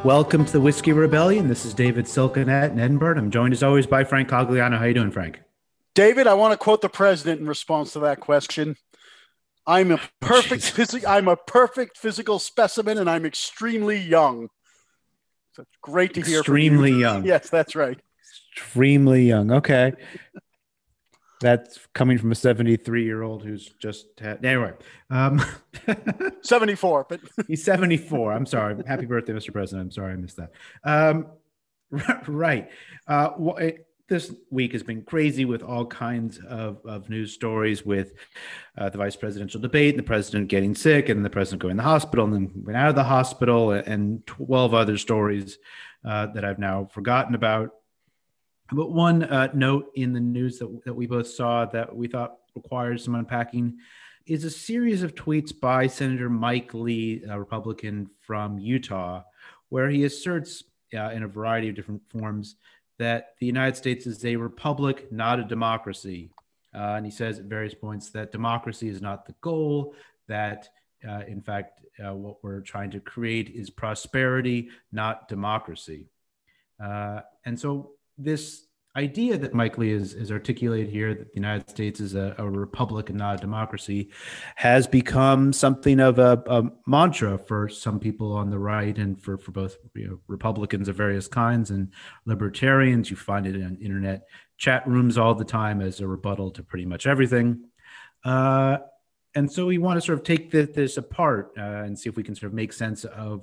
Welcome to the Whiskey Rebellion. This is David Silkenat in Edinburgh. I'm joined as always by Frank Cogliano. How you doing, Frank? David, I want to quote the president in response to that question. Oh, jeez. I'm a perfect physical specimen, and I'm extremely young. So it's great to hear from you. Extremely young. Yes, that's right. Extremely young. Okay. That's coming from a 73-year-old who's just had. Anyway, um, 74, but he's 74. I'm sorry. Happy birthday, Mr. President. I'm sorry I missed that. Um, right. This week has been crazy with all kinds of news stories with the vice presidential debate and the president getting sick and the president going to the hospital and then went out of the hospital and 12 other stories that I've now forgotten about. But one note in the news that we both saw that we thought requires some unpacking is a series of tweets by Senator Mike Lee, a Republican from Utah, where he asserts in a variety of different forms that the United States is a republic, not a democracy. And he says at various points that democracy is not the goal, that in fact, what we're trying to create is prosperity, not democracy. And so this idea that Mike Lee is articulated here, that the United States is a republic and not a democracy, has become something of a mantra for some people on the right and for both Republicans of various kinds and libertarians. You find it in internet chat rooms all the time as a rebuttal to pretty much everything. And so we want to sort of take this apart and see if we can sort of make sense of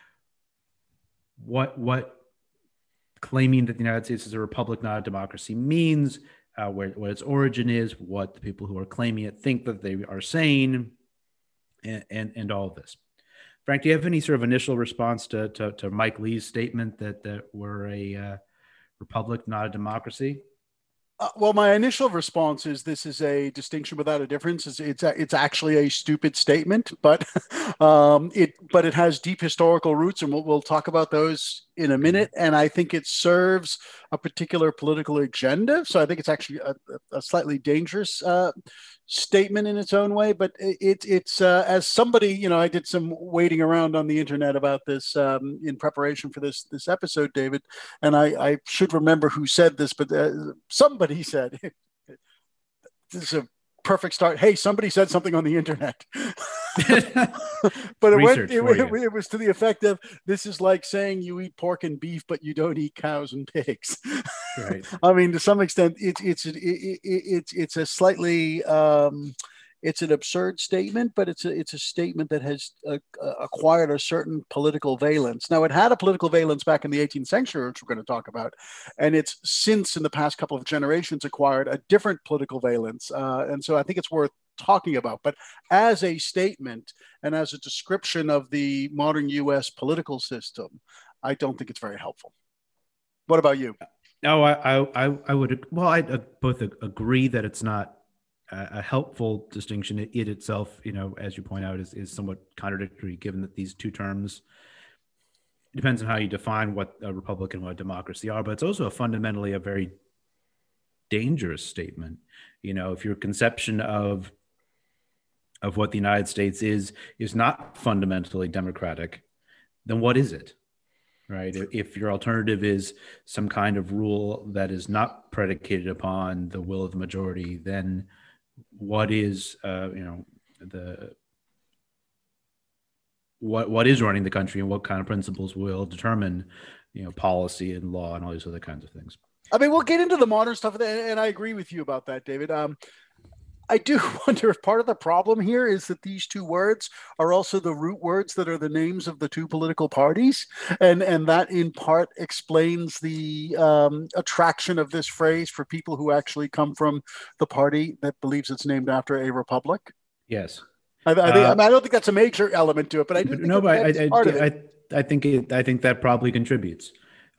what claiming that the United States is a republic, not a democracy means, what its origin is, what the people who are claiming it think that they are saying, and all of this. Frank, do you have any sort of initial response to Mike Lee's statement that we're a republic, not a democracy? Well, my initial response is this is a distinction without a difference. It's actually a stupid statement, but it has deep historical roots, and we'll talk about those in a minute. And I think it serves a particular political agenda. So I think it's actually a slightly dangerous statement in its own way. But it's as somebody, I did some waiting around on the internet about this in preparation for this episode, David, and I should remember who said this, but somebody said this is a perfect start. Hey, somebody said something on the internet. But it was to the effect of, this is like saying you eat pork and beef but you don't eat cows and pigs. Right. I mean, to some extent it's a slightly it's an absurd statement, but it's a statement that has acquired a certain political valence. Now, it had a political valence back in the 18th century, which we're going to talk about, and it's since, in the past couple of generations, acquired a different political valence. And so I think it's worth talking about. But as a statement and as a description of the modern U.S. political system, I don't think it's very helpful. What about you? No, I would. Well, I both agree that it's not a helpful distinction. It itself, as you point out, is somewhat contradictory, given that these two terms, it depends on how you define what a republic and what a democracy are, but it's also fundamentally a very dangerous statement. If your conception of what the United States is not fundamentally democratic, then what is it? Right? If your alternative is some kind of rule that is not predicated upon the will of the majority, then what is what is running the country, and what kind of principles will determine policy and law and all these other kinds of things. I mean, we'll get into the modern stuff, and I agree with you about that, David. I do wonder if part of the problem here is that these two words are also the root words that are the names of the two political parties. And that in part explains the attraction of this phrase for people who actually come from the party that believes it's named after a republic. Yes. I don't think that's a major element to it, but I do think no, but that's part of it. I think that probably contributes.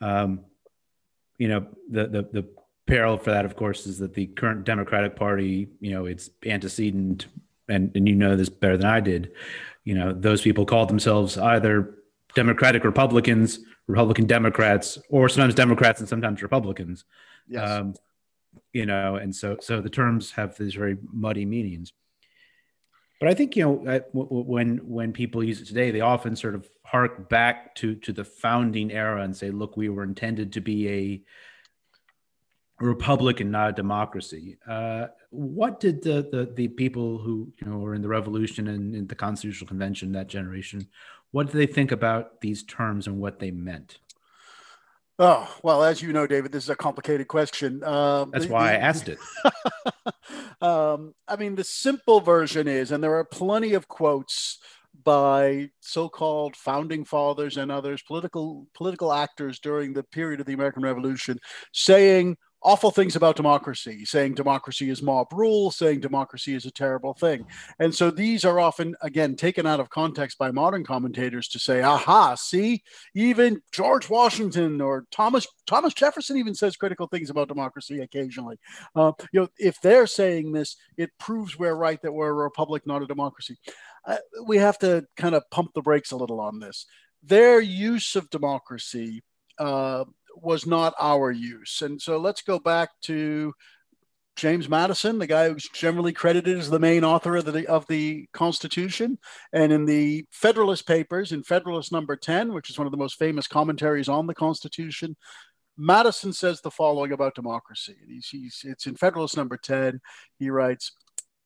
The parallel for that, of course, is that the current Democratic Party, it's antecedent, and you know this better than I did. Those people call themselves either Democratic Republicans, Republican Democrats, or sometimes Democrats and sometimes Republicans. Yes. And so the terms have these very muddy meanings. But I think, when people use it today, they often sort of hark back to the founding era and say, look, we were intended to be a republic and not a democracy. What did the people who were in the revolution and in the Constitutional Convention, that generation, what did they think about these terms and what they meant? Oh, well, as you know, David, this is a complicated question. That's why I asked it. I mean, the simple version is, and there are plenty of quotes by so-called founding fathers and others, political actors during the period of the American Revolution, saying awful things about democracy, saying democracy is mob rule, saying democracy is a terrible thing. And so these are often, again, taken out of context by modern commentators to say, aha, see, even George Washington or Thomas Jefferson even says critical things about democracy occasionally. If they're saying this, it proves we're right, that we're a republic, not a democracy. We have to kind of pump the brakes a little on this. Their use of democracy was not our use. And so let's go back to James Madison, the guy who's generally credited as the main author of the Constitution. And in the Federalist Papers, in Federalist number 10, which is one of the most famous commentaries on the Constitution, Madison says the following about democracy. It's in Federalist number 10. He writes,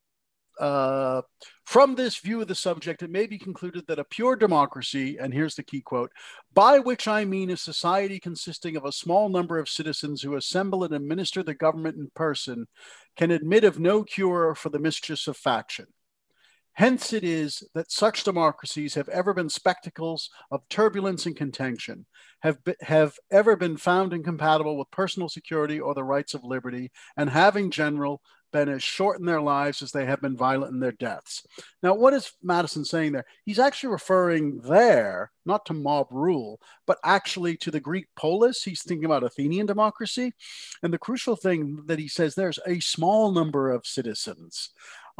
from this view of the subject, it may be concluded that a pure democracy, and here's the key quote, by which I mean a society consisting of a small number of citizens who assemble and administer the government in person, can admit of no cure for the mischiefs of faction. Hence it is that such democracies have ever been spectacles of turbulence and contention, have ever been found incompatible with personal security or the rights of liberty, and have in general been as short in their lives as they have been violent in their deaths. Now, what is Madison saying there? He's actually referring there, not to mob rule, but actually to the Greek polis. He's thinking about Athenian democracy. And the crucial thing that he says there's a small number of citizens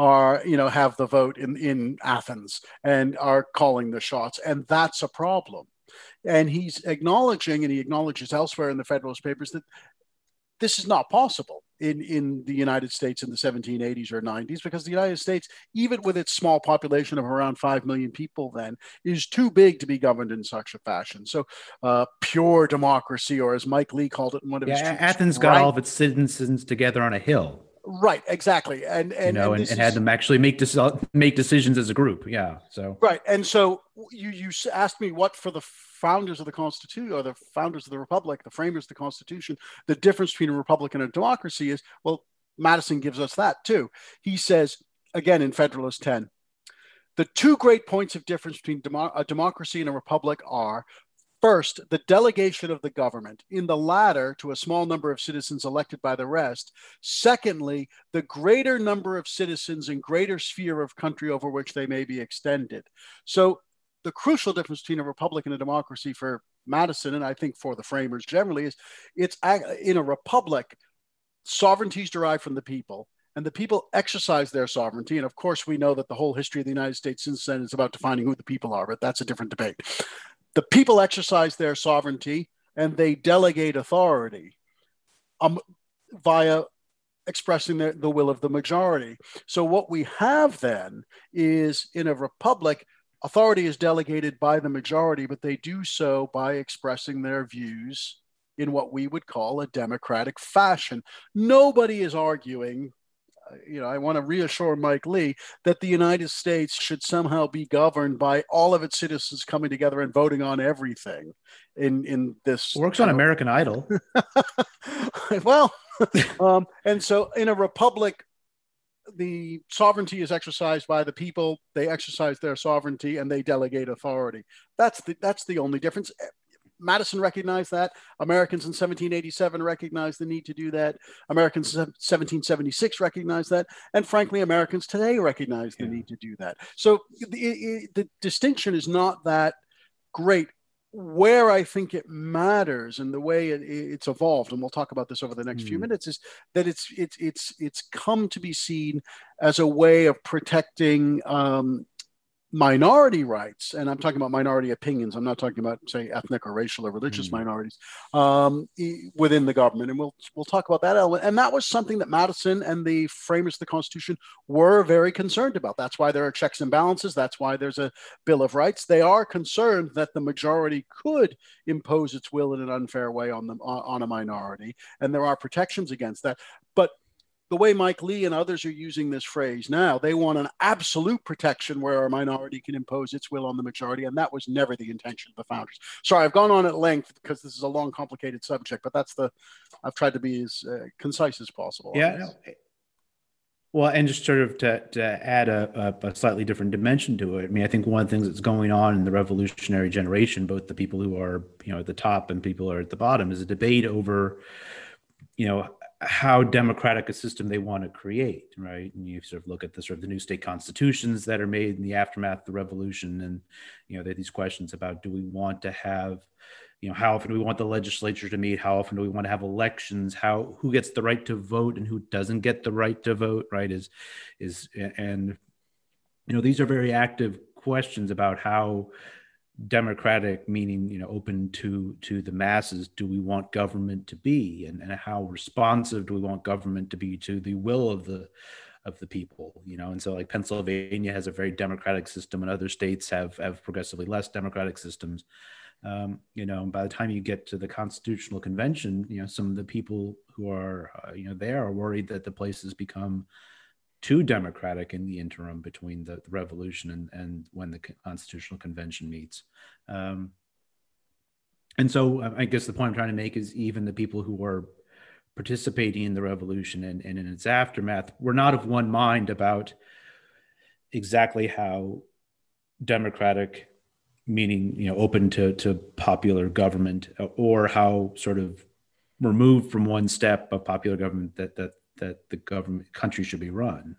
have the vote in Athens and are calling the shots. And that's a problem. And he's acknowledging, and he acknowledges elsewhere in the Federalist Papers, that this is not possible in the United States in the 1780s or 90s, because the United States, even with its small population of around 5 million people then, is too big to be governed in such a fashion. So pure democracy, or as Mike Lee called it in one of his tweets, Athens got all of its citizens together on a hill. Right, exactly, and had them actually make decisions as a group. Yeah, so right, and so you asked me what, for the founders of the Constitution, or the founders of the Republic, the framers of the Constitution, the difference between a republic and a democracy is. Well, Madison gives us that too. He says again in Federalist 10, the two great points of difference between a democracy and a republic are: first, the delegation of the government, in the latter to a small number of citizens elected by the rest. Secondly, the greater number of citizens and greater sphere of country over which they may be extended. So the crucial difference between a republic and a democracy for Madison, and I think for the framers generally, is it's in a republic, sovereignty is derived from the people, and the people exercise their sovereignty. And of course, we know that the whole history of the United States since then is about defining who the people are, but that's a different debate. The people exercise their sovereignty and they delegate authority via expressing the will of the majority. So what we have then is, in a republic, authority is delegated by the majority, but they do so by expressing their views in what we would call a democratic fashion. Nobody is arguing, I want to reassure Mike Lee that the United States should somehow be governed by all of its citizens coming together and voting on everything in this. Works on American Idol. Well, and so in a republic, the sovereignty is exercised by the people. They exercise their sovereignty and they delegate authority. That's the only difference. Madison recognized that. Americans in 1787 recognized the need to do that. Americans in 1776 recognized that. And frankly, Americans today recognize the need to do that. So the distinction is not that great. Where I think it matters and the way it's evolved, and we'll talk about this over the next few minutes, is that it's come to be seen as a way of protecting minority rights, and I'm talking about minority opinions. I'm not talking about, say, ethnic or racial or religious minorities within the government, and we'll talk about that element. And that was something that Madison and the framers of the Constitution were very concerned about. That's why there are checks and balances. That's why there's a Bill of Rights. They are concerned that the majority could impose its will in an unfair way on them on a minority, and there are protections against that. But the way Mike Lee and others are using this phrase now, they want an absolute protection where a minority can impose its will on the majority, and that was never the intention of the founders. Sorry, I've gone on at length because this is a long, complicated subject, but I've tried to be as concise as possible. Yeah. No. Well, and just sort of to add a slightly different dimension to it. I mean, I think one of the things that's going on in the revolutionary generation, both the people who are, at the top and people who are at the bottom, is a debate over, how democratic a system they want to create, right? And you sort of look at the new state constitutions that are made in the aftermath of the revolution, and there are these questions about, do we want to have, how often do we want the legislature to meet? How often do we want to have elections? Who gets the right to vote and who doesn't get the right to vote, right? And these are very active questions about how democratic, meaning open to the masses, do we want government to be, and how responsive do we want government to be to the will of the people, and so like Pennsylvania has a very democratic system, and other states have progressively less democratic systems. And by the time you get to the Constitutional Convention, some of the people who are there are worried that the place has become too democratic in the interim between the revolution and when the Constitutional Convention meets. And so I guess the point I'm trying to make is even the people who are participating in the revolution and in its aftermath were not of one mind about exactly how democratic, meaning, open to popular government, or how sort of removed from one step of popular government that the country should be run,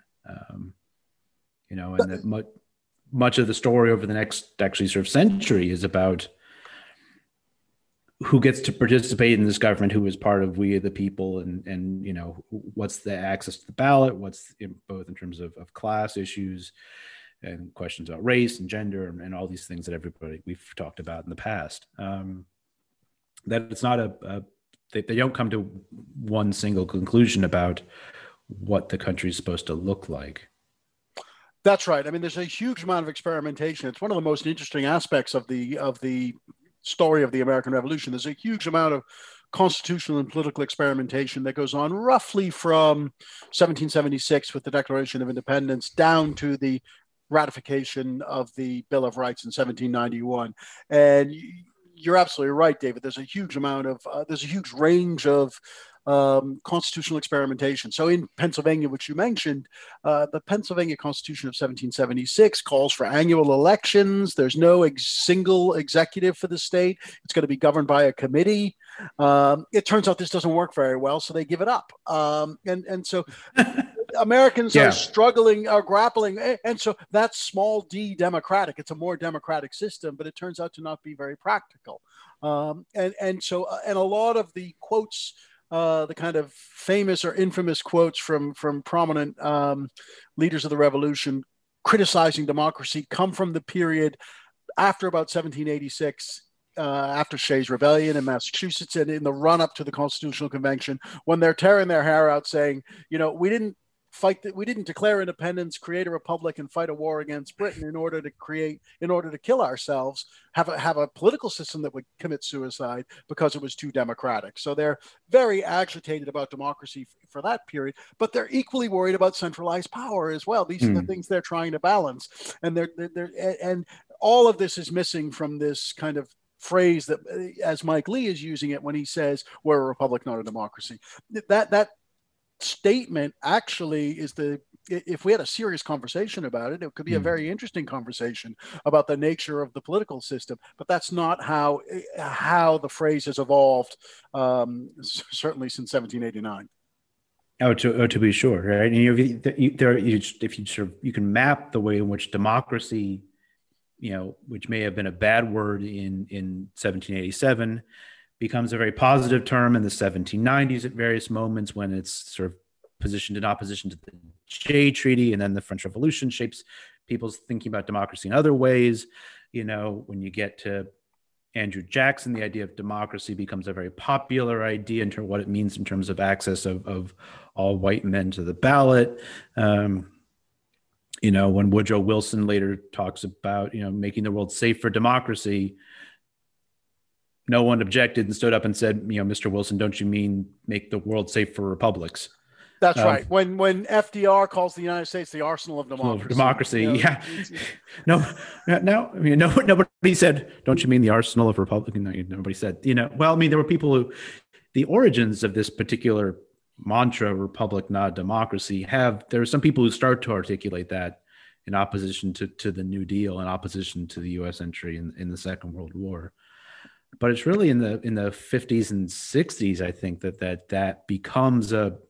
and that much of the story over the next actually sort of century is about who gets to participate in this government, who is part of we the people, and what's the access to the ballot, what's both in terms of class issues and questions about race and gender and all these things that we've talked about in the past. That it's not they don't come to one single conclusion about what the country is supposed to look like. That's right. I mean, there's a huge amount of experimentation. It's one of the most interesting aspects of the story of the American Revolution. There's a huge amount of constitutional and political experimentation that goes on roughly from 1776 with the Declaration of Independence down to the ratification of the Bill of Rights in 1791. And you're absolutely right, David. There's a huge range of constitutional experimentation. So in Pennsylvania, which you mentioned, the Pennsylvania Constitution of 1776 calls for annual elections. There's no single executive for the state. It's going to be governed by a committee. It turns out this doesn't work very well, so they give it up. And so Americans are struggling, are grappling. And so that's small d democratic. It's a more democratic system, but it turns out to not be very practical. And a lot of the quotes, the kind of famous or infamous quotes from prominent leaders of the revolution criticizing democracy come from the period after about 1786, after Shays' Rebellion in Massachusetts, and in the run up to the Constitutional Convention, when they're tearing their hair out saying, we didn't declare independence, create a republic, and fight a war against Britain in order to kill ourselves, have a political system that would commit suicide because it was too democratic. So they're very agitated about democracy for that period, but they're equally worried about centralized power as well. These are the things they're trying to balance, and and all of this is missing from this kind of phrase that, as Mike Lee is using it when he says we're a republic, not a democracy. That statement actually is if we had a serious conversation about it, it could be a very interesting conversation about the nature of the political system. But that's not how the phrase has evolved, certainly since 1789. To be sure, right? And you can map the way in which democracy, which may have been a bad word in 1787, becomes a very positive term in the 1790s at various moments when it's sort of positioned in opposition to the Jay Treaty, and then the French Revolution shapes people's thinking about democracy in other ways. When you get to Andrew Jackson, the idea of democracy becomes a very popular idea in terms of what it means in terms of access of all white men to the ballot. When Woodrow Wilson later talks about, making the world safe for democracy, no one objected and stood up and said, Mr. Wilson, don't you mean make the world safe for republics? That's right. When FDR calls the United States the arsenal of democracy. Yeah. Nobody said, don't you mean the arsenal of republican? No, nobody said, there were people who, the origins of this particular mantra, republic, not democracy, there are some people who start to articulate that in opposition to the New Deal, in opposition to the U.S. entry in the Second World War. But it's really in the 50s and 60s, I think, that becomes an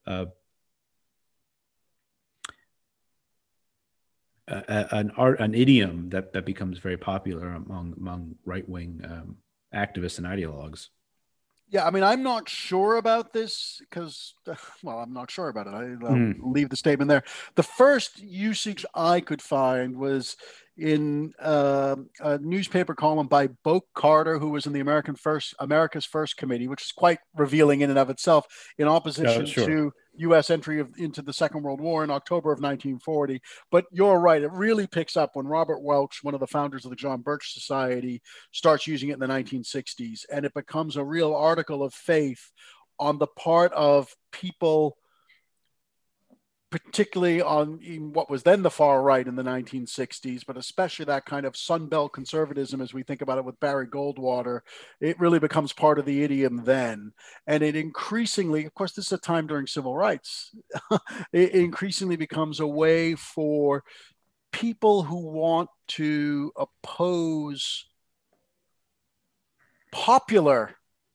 idiom that becomes very popular among right-wing activists and ideologues. Yeah, I mean, I'm not sure about this because, I'm not sure about it. I'll leave the statement there. The first usage I could find was in a newspaper column by Boak Carter, who was in the America's First Committee, which is quite revealing in and of itself, in opposition to U.S. entry into the Second World War in October of 1940. But you're right. It really picks up when Robert Welch, one of the founders of the John Birch Society, starts using it in the 1960s. And it becomes a real article of faith on the part of people, particularly on what was then the far right in the 1960s, but especially that kind of Sunbelt conservatism as we think about it with Barry Goldwater. It really becomes part of the idiom then. And it increasingly, of course, this is a time during civil rights, it increasingly becomes a way for people who want to oppose popular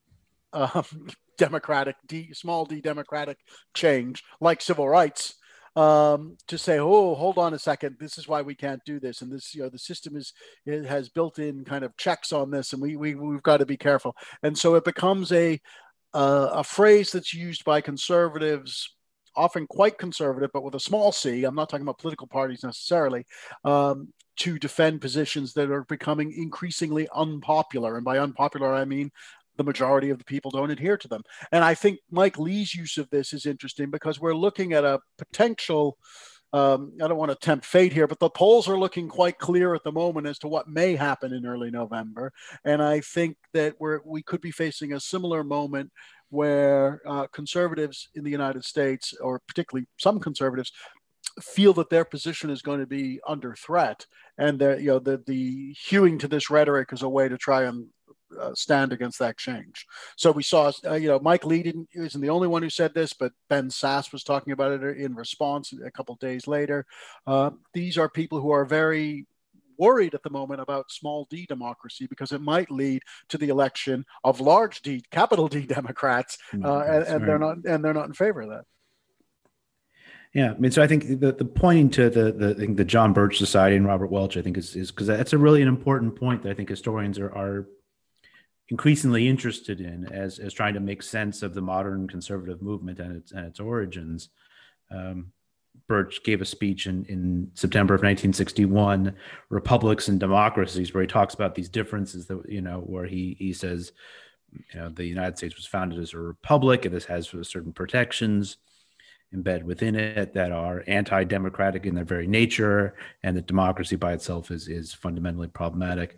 small d democratic change like civil rights, to say, oh, hold on a second, this is why we can't do this, and this, the system has built-in kind of checks on this, and we've got to be careful. And so it becomes a phrase that's used by conservatives, often quite conservative, but with a small c. I'm not talking about political parties necessarily, to defend positions that are becoming increasingly unpopular. And by unpopular, I mean the majority of the people don't adhere to them. And I think Mike Lee's use of this is interesting because we're looking at a potential, I don't want to tempt fate here, but the polls are looking quite clear at the moment as to what may happen in early November. And I think that we could be facing a similar moment where conservatives in the United States, or particularly some conservatives, feel that their position is going to be under threat. And the hewing to this rhetoric is a way to try and stand against that change. So we saw, Mike Lee isn't the only one who said this, but Ben Sasse was talking about it in response a couple of days later. These are people who are very worried at the moment about small d democracy because it might lead to the election of large D, capital D Democrats, and they're not in favor of that. Yeah, I mean, so I think the pointing to the John Birch Society and Robert Welch, I think is because that's a really an important point that I think historians are increasingly interested in as trying to make sense of the modern conservative movement and its origins. Birch gave a speech in September of 1961, Republics and Democracies, where he talks about these differences that, where he says, the United States was founded as a republic and this has certain protections embedded within it that are anti-democratic in their very nature, and that democracy by itself is fundamentally problematic.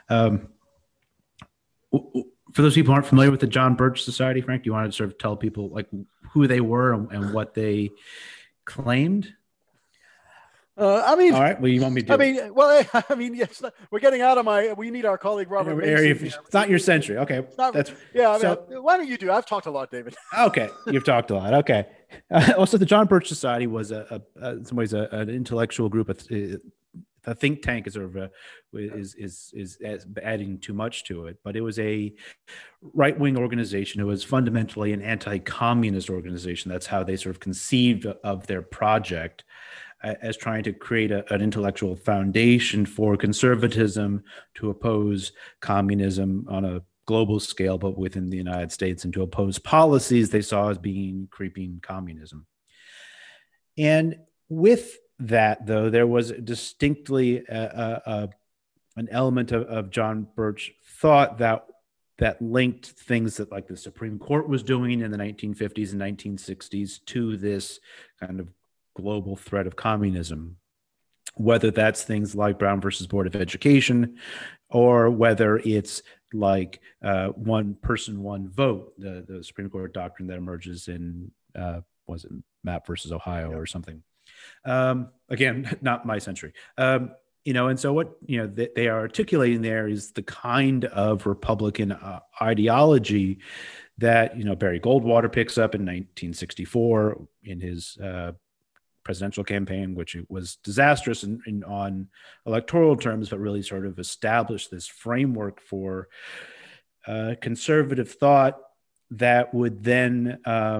For those people who aren't familiar with the John Birch Society, Frank, do you want to sort of tell people like who they were and what they claimed? All right. Well, you want me to? Yes. We're getting out of we need our colleague Robert. It's not your century. Okay. Why don't you do? I've talked a lot, David. Okay, you've talked a lot. Okay. Also, the John Birch Society was in some ways an intellectual group. A think tank is sort of is adding too much to it, but it was a right-wing organization. It was fundamentally an anti-communist organization. That's how they sort of conceived of their project, as trying to create an intellectual foundation for conservatism to oppose communism on a global scale, but within the United States, and to oppose policies they saw as being creeping communism. And with that, though, there was distinctly an element of John Birch thought that linked things that like the Supreme Court was doing in the 1950s and 1960s to this kind of global threat of communism, whether that's things like Brown versus Board of Education, or whether it's like one person, one vote, the Supreme Court doctrine that emerges in, was it Mapp versus Ohio or something? Again, not my century. And so what they are articulating there is the kind of Republican ideology that Barry Goldwater picks up in 1964 in his presidential campaign, which it was disastrous on electoral terms, but really sort of established this framework for conservative thought that would then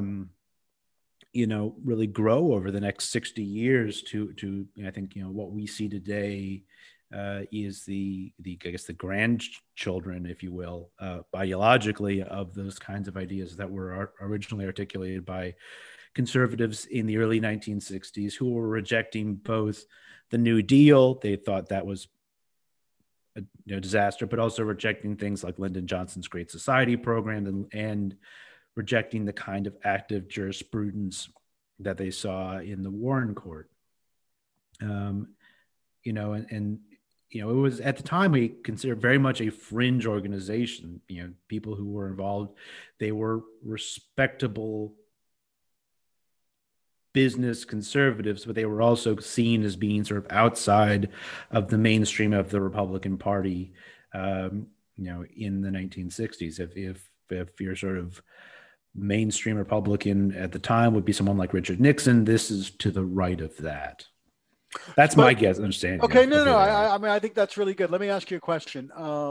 really grow over the next 60 years to I think, what we see today is the I guess the grandchildren, if you will, ideologically, of those kinds of ideas that were originally articulated by conservatives in the early 1960s, who were rejecting both the New Deal. They thought that was a disaster, but also rejecting things like Lyndon Johnson's Great Society program and rejecting the kind of active jurisprudence that they saw in the Warren Court. It was, at the time, we considered very much a fringe organization. People who were involved, they were respectable business conservatives, but they were also seen as being sort of outside of the mainstream of the Republican Party, in the 1960s. If you're sort of mainstream Republican at the time would be someone like Richard Nixon, this is to the right of that. That's my guess, understanding. Okay, no. I mean, I think that's really good. Let me ask you a question.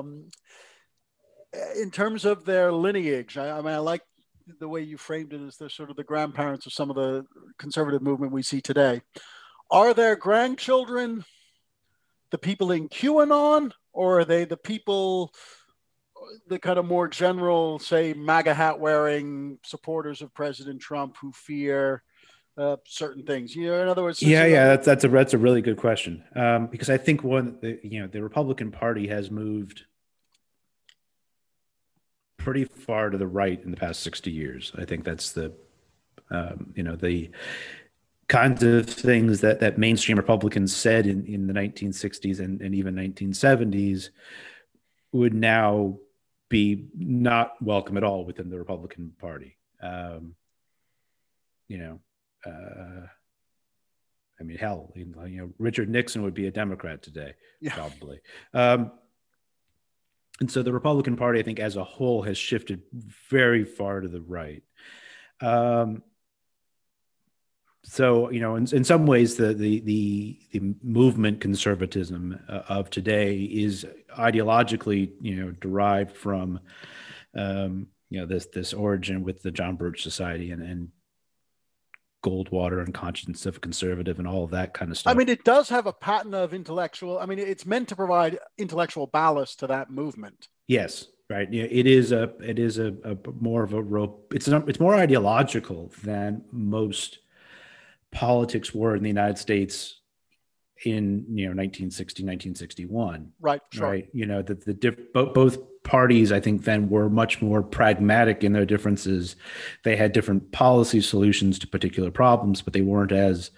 In terms of their lineage, I mean, I like the way you framed it as they're sort of the grandparents of some of the conservative movement we see today. Are their grandchildren the people in QAnon, or are they the people, the kind of more general, say, MAGA hat wearing supporters of President Trump who fear certain things? In other words, that's a really good question, because I think the Republican Party has moved pretty far to the right in the past 60 years. I think that's the kinds of things that mainstream Republicans said in the 1960s and even 1970s would now be not welcome at all within the Republican Party. I mean, hell, Richard Nixon would be a Democrat today, probably. And so the Republican Party, I think, as a whole, has shifted very far to the right. So, in some ways, the movement conservatism of today is ideologically, derived from, this origin with the John Birch Society and Goldwater and Conscience of a Conservative and all of that kind of stuff. I mean, it does have a pattern of intellectual. I mean, it's meant to provide intellectual ballast to that movement. Yes, right. It is a more of a rope. It's more ideological than most politics were in the United States in 1960, 1961. Right. Sure. Right. Both parties, I think, then were much more pragmatic in their differences. They had different policy solutions to particular problems, but they weren't as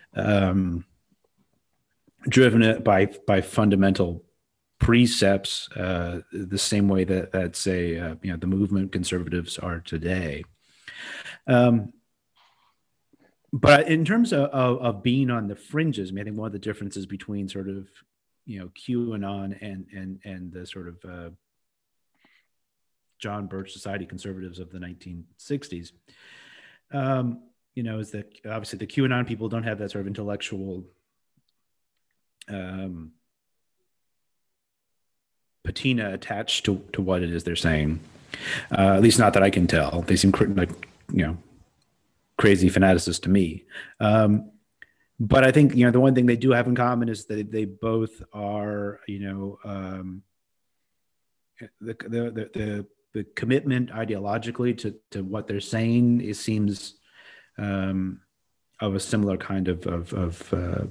driven by fundamental precepts the same way that say the movement conservatives are today. But in terms of being on the fringes, I think one of the differences between sort of QAnon and the sort of John Birch Society conservatives of the 1960s, is that obviously the QAnon people don't have that sort of intellectual patina attached to what it is they're saying. At least not that I can tell. They seem like, crazy fanaticists to me. But I think, the one thing they do have in common is that they both are, the commitment ideologically to what they're saying, it seems of a similar kind of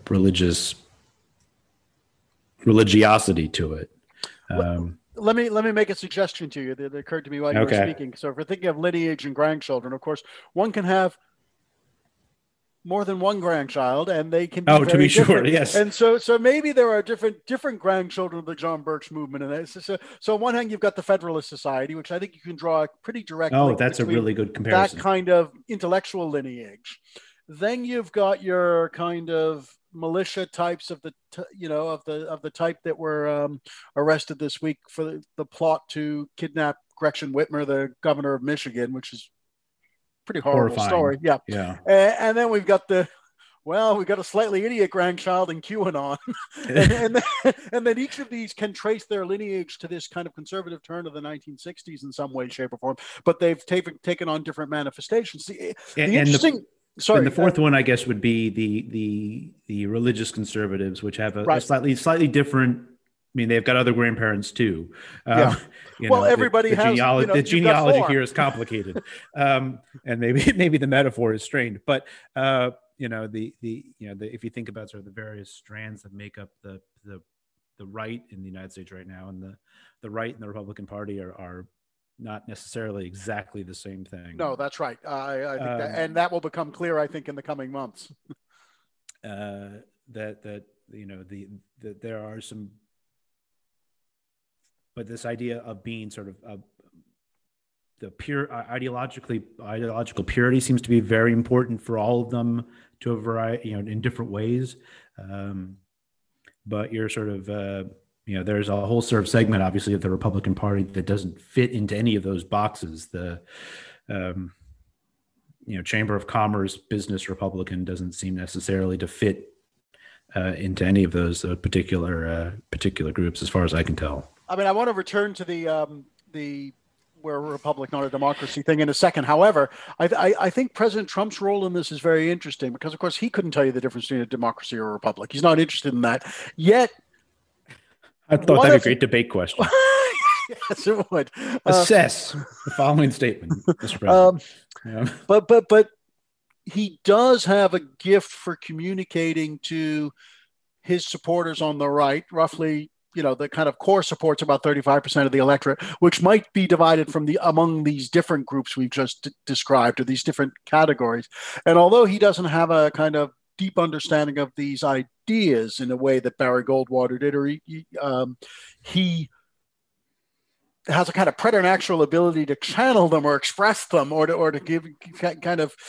religiosity to it. Let me make a suggestion to you that occurred to me while you were Okay. speaking. So if we're thinking of lineage and grandchildren, of course, one can have more than one grandchild, and they can be Oh, to be very sure, different. yes. And so maybe there are different grandchildren of the John Birch movement. And so on one hand, you've got the Federalist Society, which I think you can draw a pretty direct Oh, link that's a between really good that comparison. kind of intellectual lineage. Then you've got your kind of militia types of the type that were arrested this week for the plot to kidnap Gretchen Whitmer, the governor of Michigan, which is pretty horrible Horrifying. story. Yeah. Yeah. And then we've got we've got a slightly idiot grandchild in QAnon. and then each of these can trace their lineage to this kind of conservative turn of the 1960s in some way, shape, or form, but they've taken on different manifestations. The And interesting, and sorry. the fourth one, I guess, would be the religious conservatives, which have a Right. slightly different. I mean, they've got other grandparents too. Yeah. Well, everybody has, The you've got genealogy four. here is complicated, and maybe the metaphor is strained. But if you think about sort of the various strands that make up the right in the United States right now, and the right and the Republican Party are not necessarily exactly the same thing. No, that's right. I think that will become clear, I think, in the coming months. That there are some, but this idea of being sort of the pure ideological purity seems to be very important for all of them to a variety, in different ways. But you're sort of, there's a whole sort of segment, obviously, of the Republican Party that doesn't fit into any of those boxes. The, Chamber of Commerce business Republican doesn't seem necessarily to fit into any of those particular groups, as far as I can tell. I mean, I want to return to the we're a republic, not a democracy thing in a second. However, I think President Trump's role in this is very interesting because, of course, he couldn't tell you the difference between a democracy or a republic. He's not interested in that. Yet, I thought that'd be a great debate question. Yes, it would. Assess the following statement, Mr. President. But he does have a gift for communicating to his supporters on the right, roughly, the kind of core supports about 35% of the electorate, which might be divided among these different groups we've just described, or these different categories. And although he doesn't have a kind of deep understanding of these ideas in a way that Barry Goldwater did, or he has a kind of preternatural ability to channel them or express them, or to give kind of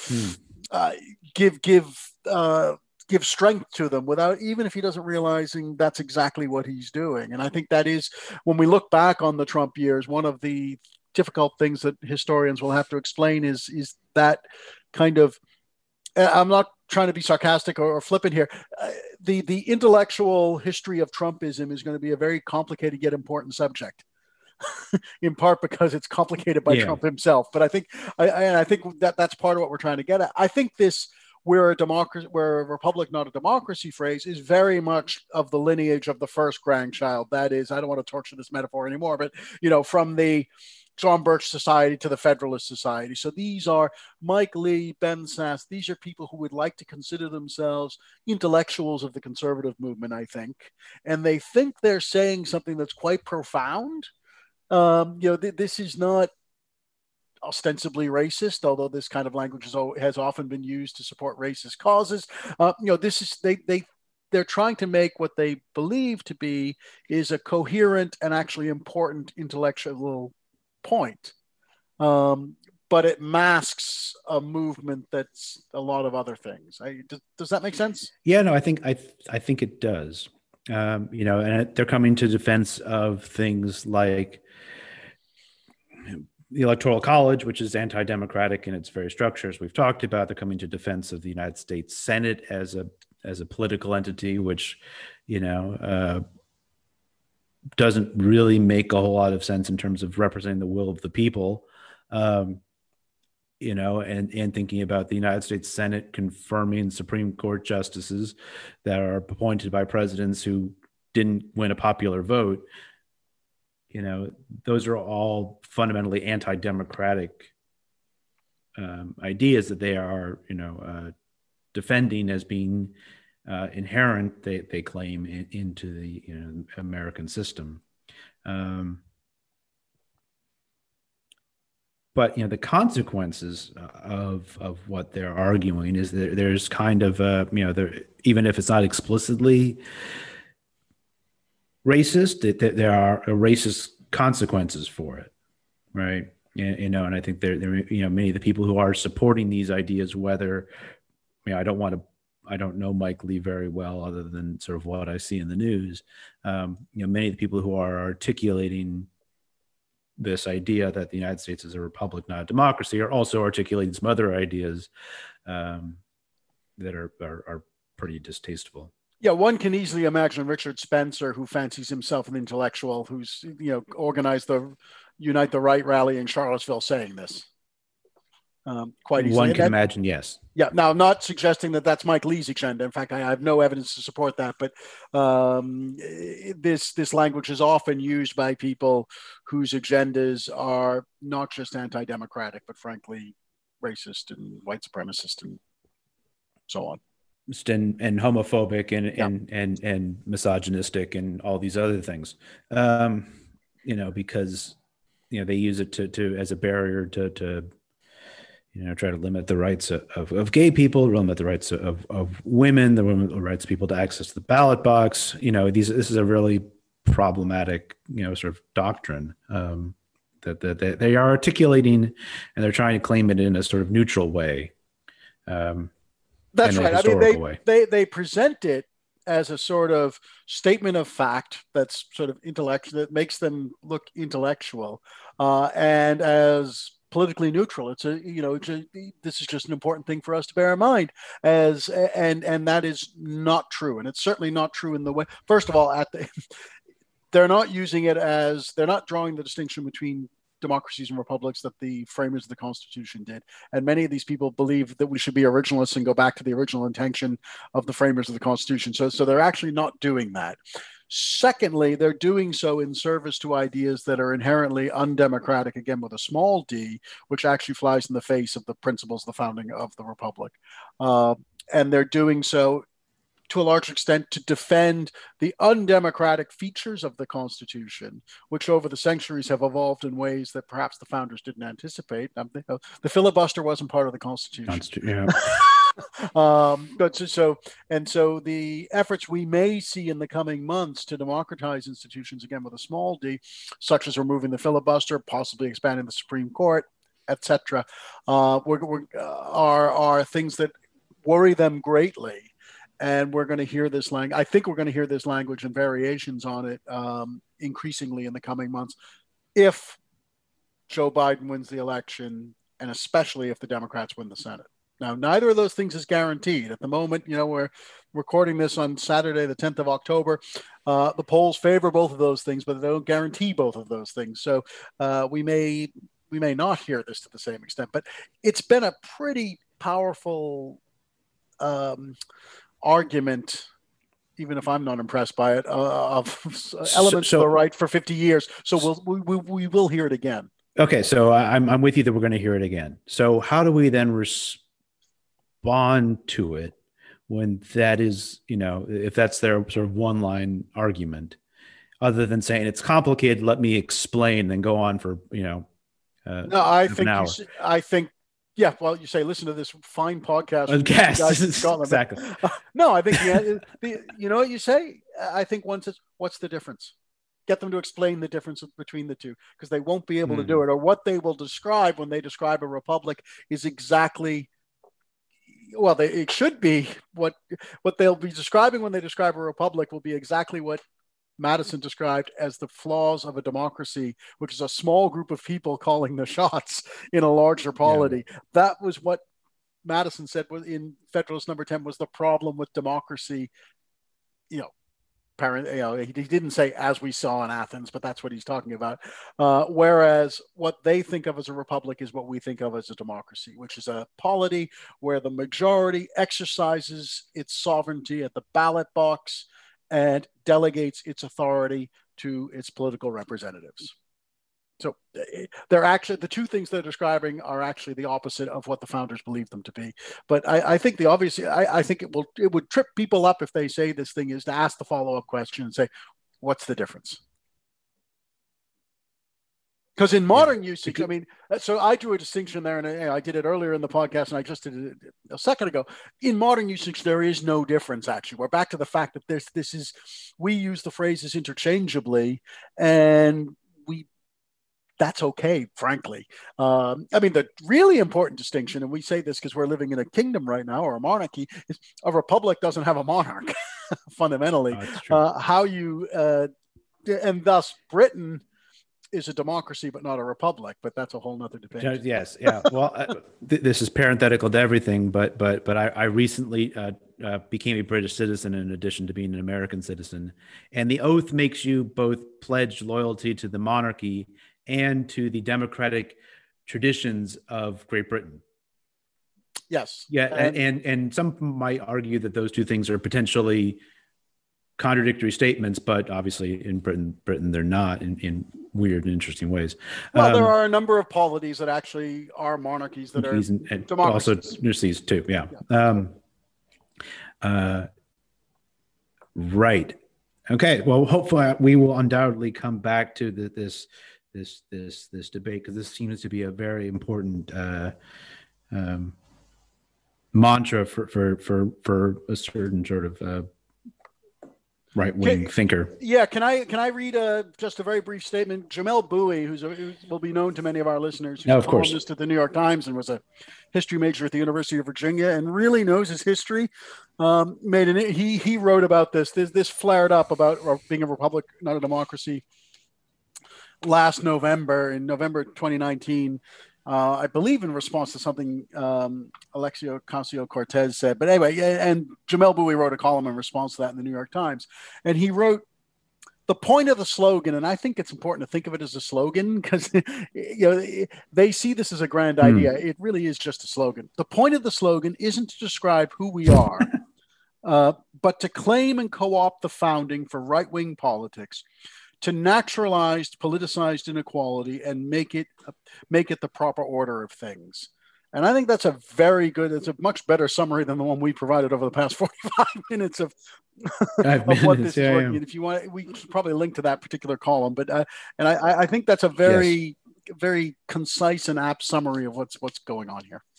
give strength to them without, even if he doesn't realizing that's exactly what he's doing. And I think that is, when we look back on the Trump years, one of the difficult things that historians will have to explain is that kind of, I'm not trying to be sarcastic or flippant here. The intellectual history of Trumpism is going to be a very complicated yet important subject. In part because it's complicated by Trump himself. But I think that's part of what we're trying to get at. I think this, we're a republic, not a democracy phrase is very much of the lineage of the first grandchild. That is, I don't want to torture this metaphor anymore, but from the John Birch Society to the Federalist Society. So these are Mike Lee, Ben Sasse. These are people who would like to consider themselves intellectuals of the conservative movement, I think. And they think they're saying something that's quite profound. This is not ostensibly racist, although this kind of language has often been used to support racist causes. This is they're trying to make what they believe to be is a coherent and actually important intellectual point, but it masks a movement that's a lot of other things. Does that make sense? Yeah, no, I think it does. And they're coming to defense of things like the Electoral College, which is anti-democratic in its very structures. We've talked about. They're coming to defense of the United States Senate as a political entity, which doesn't really make a whole lot of sense in terms of representing the will of the people. And thinking about the United States Senate confirming Supreme Court justices that are appointed by presidents who didn't win a popular vote. Those are all fundamentally anti-democratic ideas that they are, defending as being inherent, they claim, into the American system. But the consequences of what they're arguing is that there's kind of even if it's not explicitly racist, there are racist consequences for it, right? And I think there many of the people who are supporting these ideas, whether I don't know Mike Lee very well, other than sort of what I see in the news. Many of the people who are articulating this idea that the United States is a republic, not a democracy, are also articulating some other ideas that are pretty distasteful. Yeah, one can easily imagine Richard Spencer, who fancies himself an intellectual, who's organized the Unite the Right rally in Charlottesville, saying this. Quite easily. One can imagine, yes. Yeah. Now, I'm not suggesting that that's Mike Lee's agenda. In fact, I have no evidence to support that. But this language is often used by people whose agendas are not just anti-democratic, but frankly racist and white supremacist and so on. And homophobic and misogynistic and all these other things. Because they use it to as a barrier to try to limit the rights of gay people, limit the rights of women, the rights of people to access the ballot box. This is a really problematic, sort of doctrine that they are articulating, and they're trying to claim it in a sort of neutral way. That's right. I mean, they present it as a sort of statement of fact that's sort of intellectual, that makes them look intellectual, and as politically neutral. This is just an important thing for us to bear in mind, and that is not true, and it's certainly not true in the way. First of all, they're not using it as, they're not drawing the distinction between democracies and republics that the framers of the Constitution did. And many of these people believe that we should be originalists and go back to the original intention of the framers of the Constitution. So they're actually not doing that. Secondly, they're doing so in service to ideas that are inherently undemocratic, again with a small d, which actually flies in the face of the principles of the founding of the republic. And they're doing so to a large extent to defend the undemocratic features of the Constitution, which over the centuries have evolved in ways that perhaps the founders didn't anticipate. The filibuster wasn't part of the Constitution. Yeah. So the efforts we may see in the coming months to democratize institutions, again with a small d, such as removing the filibuster, possibly expanding the Supreme Court, etc., are things that worry them greatly. And we're going to hear this language. I think we're going to hear this language and variations on it increasingly in the coming months, if Joe Biden wins the election, and especially if the Democrats win the Senate. Now, neither of those things is guaranteed. At the moment, we're recording this on Saturday, the 10th of October. The polls favor both of those things, but they don't guarantee both of those things. So we may not hear this to the same extent. But it's been a pretty powerful argument, even if I'm not impressed by it, of elements of the right for 50 years. So we will hear it again. Okay, so I'm with you that we're going to hear it again. So how do we then respond to it when that is, if that's their sort of one-line argument, other than saying it's complicated, let me explain, then go on for no, I think. Yeah, well, you say, listen to this fine podcast. Exactly. No, I think, you know what you say? I think one says, what's the difference? Get them to explain the difference between the two, because they won't be able to do it. Or what they will describe when they describe a republic is exactly, it should be what they'll be describing when they describe a republic will be exactly what Madison described as the flaws of a democracy, which is a small group of people calling the shots in a larger polity. Yeah. That was what Madison said in Federalist Number 10 was the problem with democracy. He didn't say as we saw in Athens, but that's what he's talking about. Whereas what they think of as a republic is what we think of as a democracy, which is a polity where the majority exercises its sovereignty at the ballot box and delegates its authority to its political representatives. So they're actually, the two things they're describing are actually the opposite of what the founders believed them to be. But I think I think it would trip people up if they say this thing is to ask the follow-up question and say, what's the difference? Because in modern usage, I mean, so I drew a distinction there, and I did it earlier in the podcast, and I just did it a second ago. In modern usage, there is no difference. Actually, we're back to the fact that this is, we use the phrases interchangeably, and that's okay, frankly. I mean, the really important distinction, and we say this because we're living in a kingdom right now, or a monarchy, is a republic doesn't have a monarch, fundamentally. How you, and thus Britain is a democracy, but not a republic. But that's a whole nother debate. Yes, yeah. Well, this is parenthetical to everything, but I recently became a British citizen in addition to being an American citizen, and the oath makes you both pledge loyalty to the monarchy and to the democratic traditions of Great Britain. Yes. Yeah, and some might argue that those two things are potentially contradictory statements, but obviously in Britain they're not in weird and interesting ways. Well, there are a number of polities that actually are monarchies that are and democracies. Also democracies too. Yeah. Right. Okay. Well, hopefully we will undoubtedly come back to this debate, because this seems to be a very important mantra for a certain sort of right-wing thinker. Yeah, can I read just a very brief statement? Jamelle Bouie, who will be known to many of our listeners, who's of course, a columnist at the New York Times and was a history major at the University of Virginia and really knows his history. He wrote about this. This flared up about being a republic, not a democracy, last November, in November 2019. I believe in response to something Alexia Ocasio-Cortez said. But anyway, and Jamelle Bouie wrote a column in response to that in the New York Times. And he wrote, the point of the slogan, and I think it's important to think of it as a slogan, because they see this as a grand idea. It really is just a slogan. The point of the slogan isn't to describe who we are, but to claim and co-opt the founding for right-wing politics, to naturalize politicized inequality and make it the proper order of things. And I think that's it's a much better summary than the one we provided over the past 45 minutes of what this is working. Yeah. If you want, we can probably link to that particular column, but and I think that's a very concise and apt summary of what's going on here.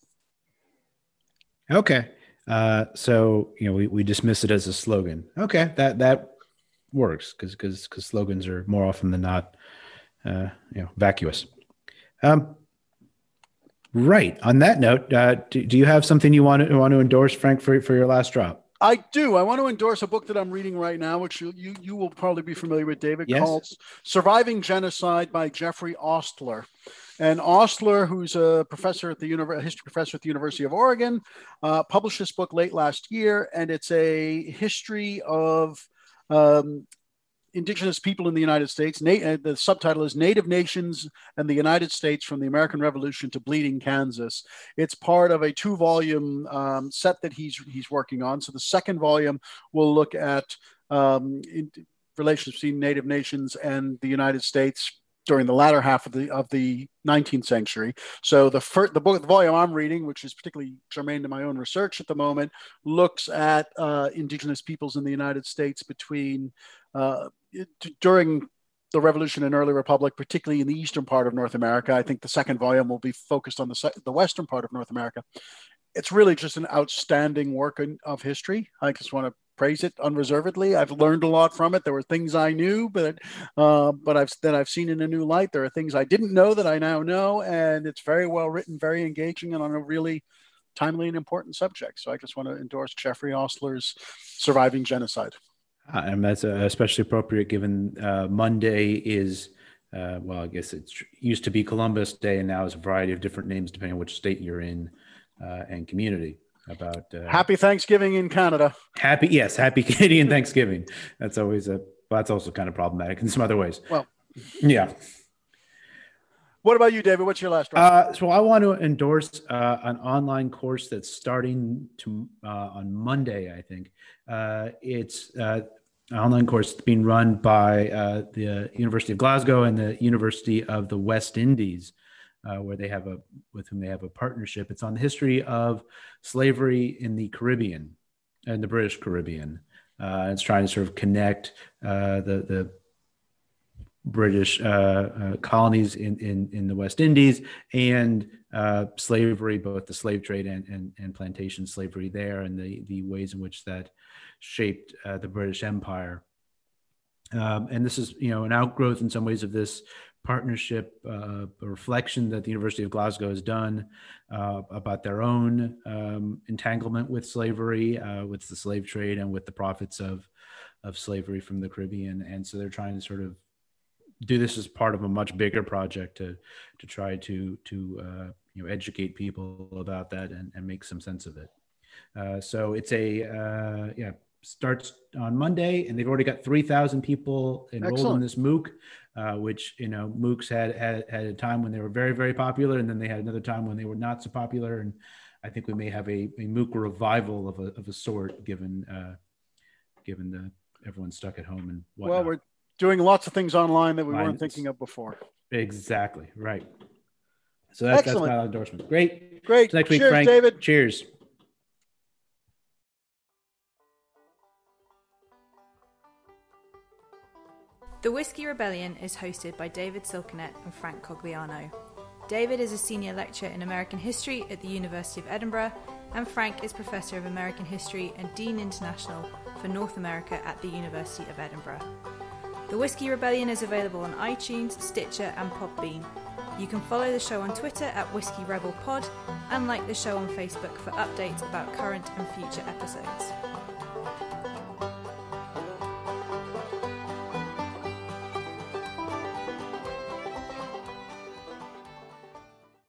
Okay. So, we dismiss it as a slogan. Okay. That works, because slogans are more often than not vacuous. Right. On that note, do you have something you want to endorse, Frank, for your last drop? I do. I want to endorse a book that I'm reading right now, which you will probably be familiar with, David, called Surviving Genocide by Jeffrey Ostler. And Ostler, who's a professor at a history professor at the University of Oregon, published this book late last year, and it's a history of indigenous people in the United States. The subtitle is Native Nations and the United States from the American Revolution to Bleeding Kansas. It's part of a 2-volume set that he's working on. So the second volume will look at relations between Native Nations and the United States during the latter half of the 19th century. So the volume I'm reading, which is particularly germane to my own research at the moment, looks at indigenous peoples in the United States during the Revolution and early Republic, particularly in the eastern part of North America. I think the second volume will be focused on the western part of North America. It's really just an outstanding work of history. I just want to praise it unreservedly. I've learned a lot from it. There were things I knew, but I've seen in a new light. There are things I didn't know that I now know, and it's very well written, very engaging, and on a really timely and important subject. So I just want to endorse Jeffrey Ostler's Surviving Genocide. And that's especially appropriate given Monday is, I guess it used to be Columbus Day, and now it's a variety of different names depending on which state you're in and community. Happy Thanksgiving in Canada. Happy Canadian Thanksgiving. That's also kind of problematic in some other ways. Well, yeah. What about you, David? What's your last drop? So I want to endorse an online course that's starting on Monday, I think. It's online course being run by the University of Glasgow and the University of the West Indies, where with whom they have a partnership. It's on the history of slavery in the Caribbean and the British Caribbean. It's trying to sort of connect the British colonies in the West Indies and slavery, both the slave trade and plantation slavery there, and the ways in which that shaped the British Empire. And this is, an outgrowth in some ways of this partnership, a reflection that the University of Glasgow has done about their own entanglement with slavery, with the slave trade, and with the profits of slavery from the Caribbean. And so they're trying to sort of do this as part of a much bigger project to try to educate people about that and make some sense of it. So it's starts on Monday, and they've already got 3,000 people enrolled Excellent. in this MOOC, which, MOOCs had a time when they were very, very popular, and then they had another time when they were not so popular. And I think we may have a MOOC revival of a sort, given everyone's stuck at home and whatnot. Well, we're doing lots of things online that we weren't thinking of before. Exactly. Right. So that's my endorsement. Great. Great. Next week, Cheers, Frank. David. Cheers. The Whiskey Rebellion is hosted by David Silkenett and Frank Cogliano. David is a senior lecturer in American history at the University of Edinburgh, and Frank is Professor of American History and Dean International for North America at the University of Edinburgh. The Whiskey Rebellion is available on iTunes, Stitcher and Podbean. You can follow the show on Twitter at Whiskey Rebel Pod and like the show on Facebook for updates about current and future episodes.